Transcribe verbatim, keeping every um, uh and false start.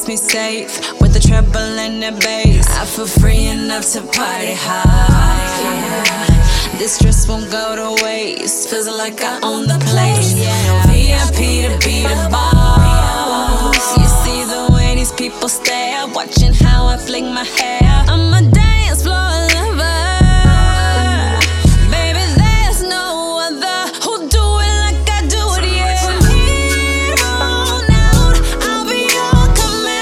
me safe with the treble and the bass. I feel free enough to party hard. Yeah. This stress won't go to waste. Feels like I own the place. Yeah. V I P to be the boss. You see the way these people stare, watching how I fling my hair. I'm